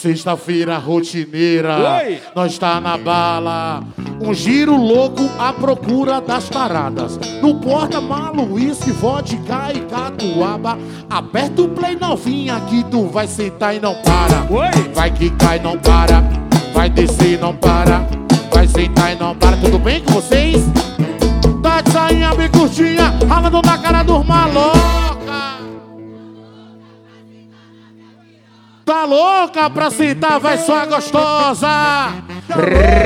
Sexta-feira rotineira, Oi. nós tá na bala. Um giro louco à procura das taradas. No porta-malo, uísque, vodka e catuaba. Aperta o play novinha que tu vai sentar e não para. Oi. Vai quicar e não para, vai descer e não para, vai sentar e não para. Tudo bem com vocês? Tá de sainha bem curtinha, ralando na cara dos maloca. Tá louca pra sentar, vai só gostosa. Tá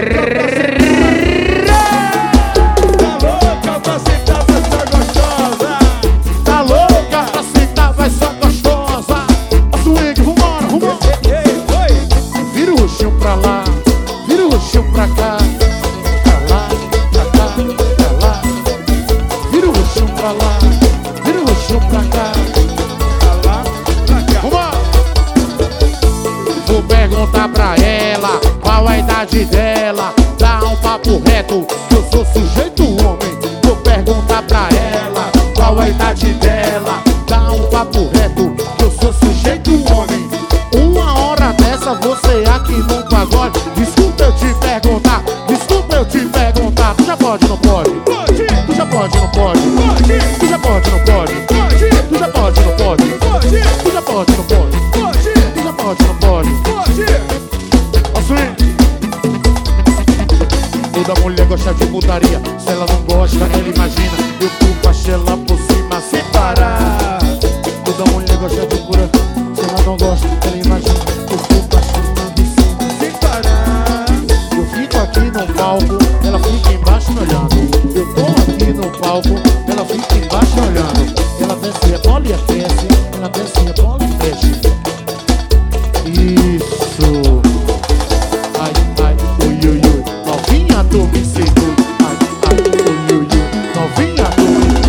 louca pra sentar, vai só gostosa. Tá louca pra sentar, vai só gostosa. A swing, vambora, vambora. Oi. Vira o roxinho pra lá, vira o roxinho pra cá. Pra lá, pra cá, pra lá. Vira o roxinho pra lá, vira o roxinho pra cá. Pra lá, pra cá. Vambora. Vou perguntar pra ela qual a idade dela. Dá um papo reto, que eu sou sujeito homem. Vou perguntar pra ela qual a idade dela. Dá um papo reto, que eu sou sujeito homem. Uma hora dessa você aqui no pagode. Desculpa eu te perguntar, desculpa eu te perguntar. Tu já pode, não pode? Pode. Tu já pode, não pode? Pode. Tu já pode, não pode? Pode. Tu já pode, não pode? Pode. Tu já pode, não pode? Pode. Tu já pode, não pode? Pode. Ó, swing. Toda mulher gosta de putaria. Se ela não gosta, ela imagina. Eu pulo a chela por cima sem parar. Toda mulher gosta de pura. Se ela não gosta, ela imagina. Eu pulo a chela por cima sem parar. Eu fico aqui no palco, ela fica embaixo me olhando. Eu tô aqui no palco, ela fica embaixo olhando. Ela desce a bola e aquece, ela desce a bola e fecha. Isso. Ai, ai, ui, ui, ui. Novinha, tu me seduz. Ai, ai, ui, ui, ui. Novinha, tu me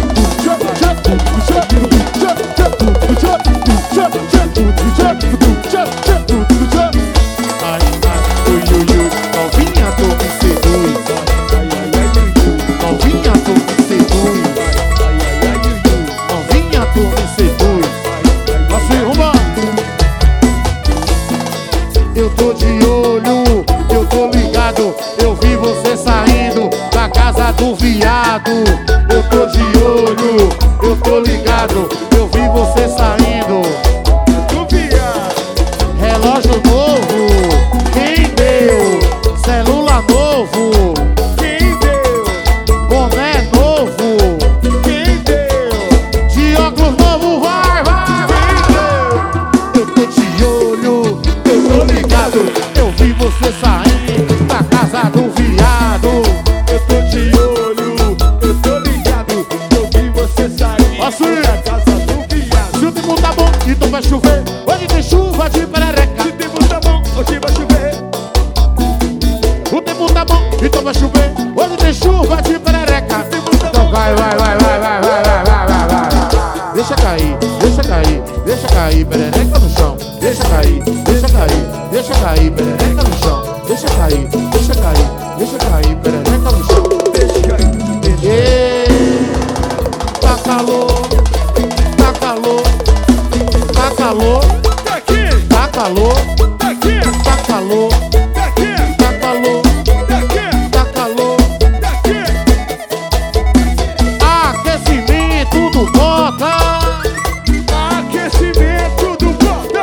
ai, ai, ui, ui, ui. Novinha, tu me seduz. Ai, ai, ai, ui, ui. Novinha, tu me seduz. Ai, ai, ai, ui, ui. Novinha, tu me seduz. Assim, vambora. Eu tô de olho, eu tô ligado. Eu vi você saindo da casa do viado. Eu tô de olho, eu tô ligado. Eu vi você saindo. Do viado. Relógio novo, quem deu? Celular novo, Quem deu? boné novo, Quem deu? de óculos novo, vai, vai, vai. Eu tô de olho, eu tô ligado. Eu vi você saindo da casa do viado. Eu tô de olho, eu tô ligado. Eu vi você sair Assim. da casa do viado. Se o tempo tá bom, então vai chover. Hoje tem chuva de perereca. Se o tempo tá bom, hoje vai chover. O tempo tá bom, então vai chover. Hoje tem chuva de perereca. Então vai, vai, vai, vai, vai, vai, vai, vai, vai, vai. Deixa cair, deixa cair, deixa cair, perereca no chão. Deixa cair, deixa cair, deixa cair, perereca no chão. Deixa cair, deixa cair, deixa cair, perereca no chão. Deixa cair, deixa. Ei, tá calor, tá calor, tá calor, Tá aqui, tá calor, tá aqui, tá calor, tá aqui, tá calor, tá aqui, tá calor. tá aqui. Aquecimento do bota, Aquecimento do bota.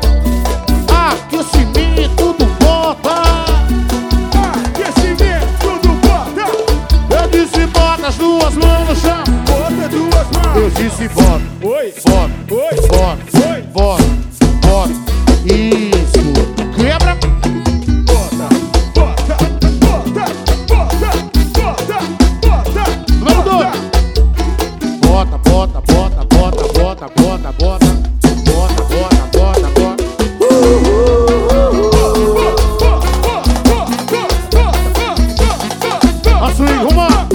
aquecimento do bota. Aquecimento do bota. Eu disse bota as duas mãos no chão. Bota duas mãos. Eu disse bota, Oi, bota, oi, bota, oi. bota, bota. Isso, quebra. Bota, bota, bota, bota, bota, bota. Número 2. Bota, bota, bota, bota, bota, bota, bota. Bota, bota, bota, bota. Assim, vamos.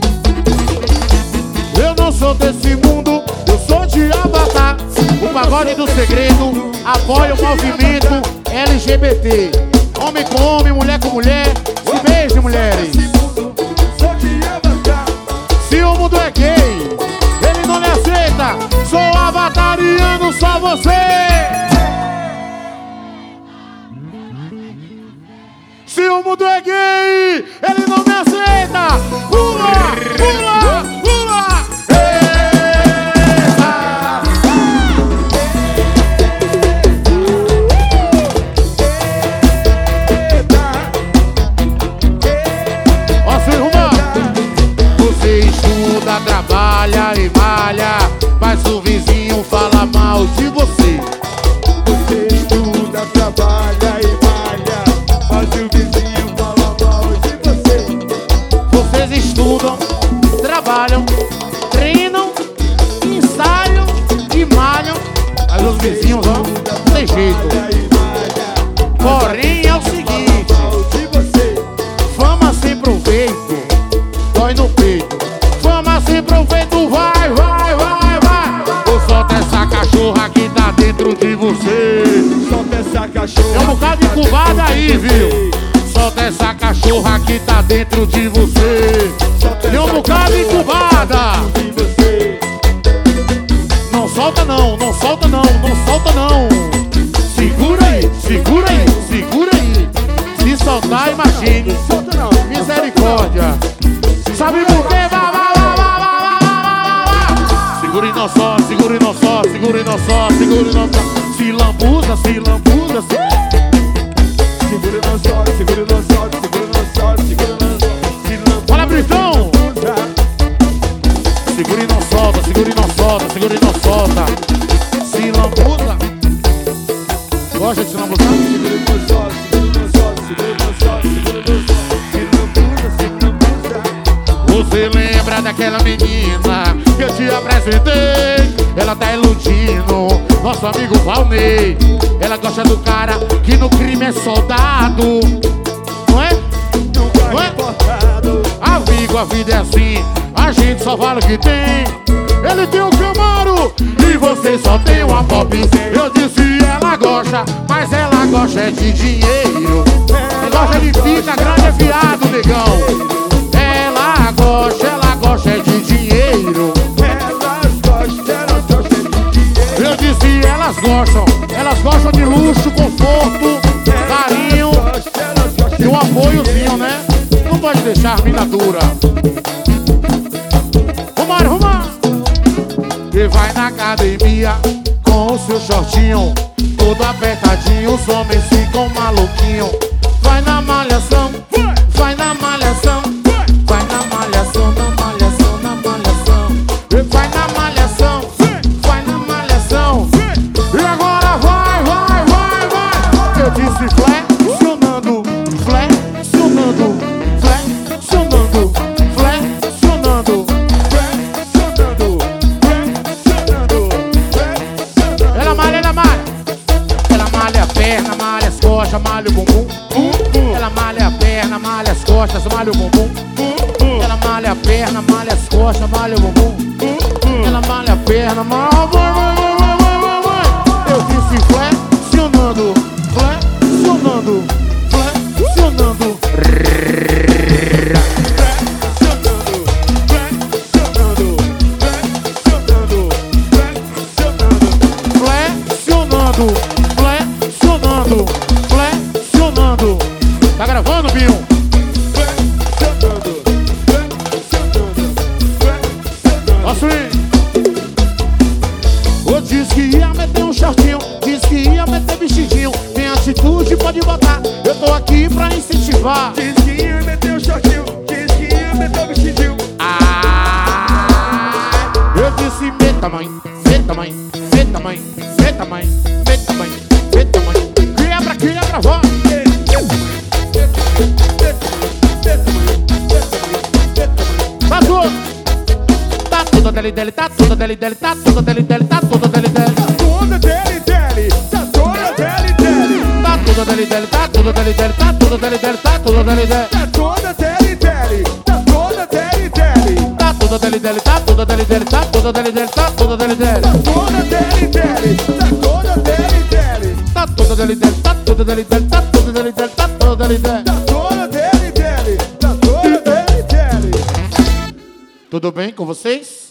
Eu não sou desse mundo, eu sou de Avatar. O pagode do segredo apoia o movimento LGBT. Homem com homem, mulher com mulher. Se beije, mulheres. Sou de Avatar. Se o mundo é gay, ele não lhe aceita. Sou avatariano, só você. o mundo é gay, ele não me aceita. Pula, pula, pula. Ó, seu irmão, você estuda, trabalha e malha, mas o vizinho fala mal de você. Você estuda, trabalha e malha, mas o vizinho fala mal de você. Vocês estudam, trabalham, treinam, ensaiam e malham, mas os vizinhos, ó, não tem jeito. Porém é o seguinte, fama sem proveito, dói no peito. Fama sem proveito, vai, vai, vai, vai. Ou solta essa cachorra que tá dentro de você. Solta essa cachorra. Tem um bocado de incubada aí, viu? Solta essa cachorra que tá dentro de você. Tem um bocado de incubada. Não solta não, não solta não, não solta não. Segura aí, segura aí, segura aí. Se soltar, imagine. Solta não. Misericórdia. Sabe por quê? Vá, vá, vá, vá, vá, vá, vá, vá. Segura e não só, segura e não só, segura e não só, segura e não só. Se lambuza, se lambuza, se... Segura e não solta, segura e não solta, segura e não solta, segura e não solta. Se lambuza. Olha, Britão! Segura e não solta, segura e não solta, segura e não solta. Se lambuza. Gosta de se lambuzar? Segura e não solta, segura e não solta, segura e não solta, segura e não solta. Se lambuza, se lambuza. Você lembra daquela menina que eu te apresentei? Ela tá iludindo nosso amigo Valnei. Ela gosta do cara que no crime é soldado. Não é? Não Não é? vai importado. Amigo, a vida é assim, a gente só vale o que tem. Ele tem um Camaro e você só tem uma pop. Eu disse ela gosta, mas ela gosta é de dinheiro. Ela gosta de pica, grande é viado, negão. Ela gosta é de dinheiro. Elas gostam de dinheiro. Eu disse elas gostam de luxo, conforto, carinho e um apoiozinho, né? Não pode deixar a mina dura. Vambora, vambora! E vai na academia com o seu shortinho todo apertadinho, os homens ficam maluquinho. Vai na malhação, vai na malhação, vai na malhação, na malhação, na malhação. Vai na malhação, vai na malhação. E agora vai, vai, vai, vai. Eu disse flexionando, flexionando, flexionando, flexionando. Ela malha, ela malha. Ela malha a perna, malha as costas, malha o bumbum. Ela malha a perna, malha as costas, malha o bumbum. Ela malha a perna, malha as costas, malha o bumbum. Ela malha a perna, malha. Eu disse flexionando, flexionando, flexionando. Flexionando, flexionando, flexionando. Tá gravando, Binho? Posso ir? Eu disse que ia meter um shortinho, disse que ia meter vestidinho. Tem atitude, pode botar. Eu tô aqui pra incentivar. Diz que ia meter o shortinho, diz que ia meter o vestidinho. Eu disse meta mãe, meta mãe, meta mãe, meta mãe, meta mãe, meta mãe. Quebra, vó. Tá tudo. Tá tudo dele, dele, tá tudo dele, dele, tá tudo dele, dele, tá tudo dele, dele. Tá toda dele, dele, tá toda dele, dele. Tá tudo dele, dele, tá tudo dele, dele, tá tudo dele, dele, tá tudo dele, dele. Tá toda dele, dele, tá toda dele, dele. Tá tudo dele, dele, tá tudo dele, dele, tá tudo dele, dele, tá tudo dele, dele. Tá toda dele, dele, tá toda dele, dele. Tá tudo dele, dele, tá tudo dele, dele, tá tudo dele, dele, tá tudo dele, dele. Tá toda dele, dele, tá toda dele, dele. Tudo bem com vocês?